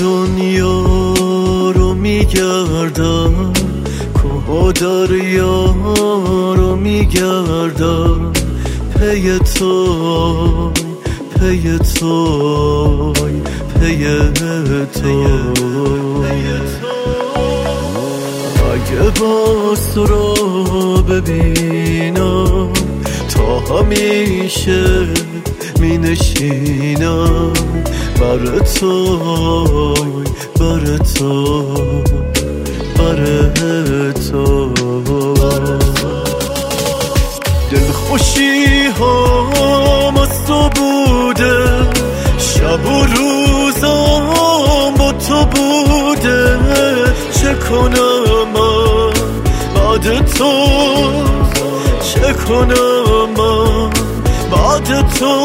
دنیا رو میگردم، کوه و دریا رو میگردم، پی توی پی توی پی توی. اگه باز تو رو ببینم تا همیشه می نشینم، بر توی بر تو بر تو. دلخوشی هم از تو بوده، شب و روزم با تو بوده، چه کنم من بعد تو، چه کنم من بعد تو.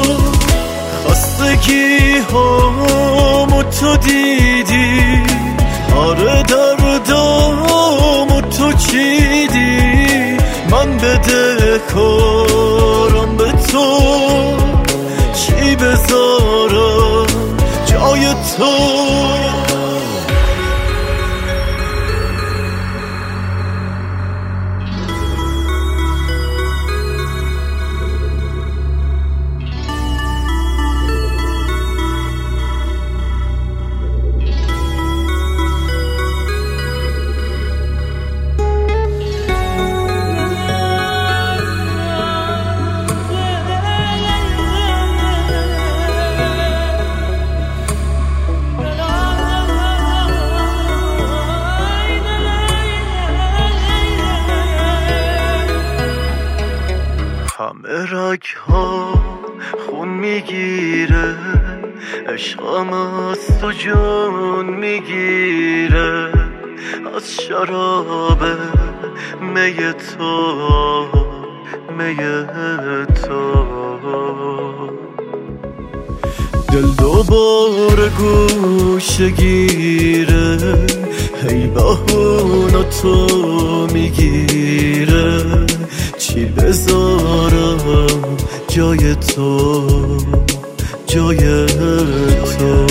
خستگی هم تو دیدی، آره دردم تو چیدی، من بده کارم به تو، چی بذارم جای تو. همه رگ ها خون میگیره، عشقم از تو جون میگیره، از شراب می تو می تو. دل دوباره گوشه گیره، هی بهونه تو میگیره، چی بذارم جای تو جای تو.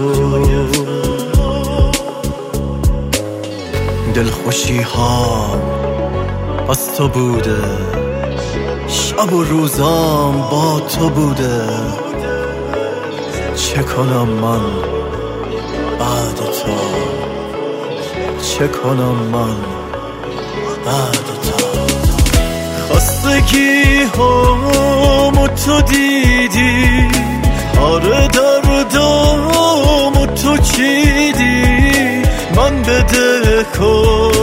دلخوشی ها از تو بوده، شب و روزام با تو بوده، چه کنم من بعد تو، چه کنم من بعد تو. خستگی هم تو دیدی، آره دردم تو چیدی، من بده کن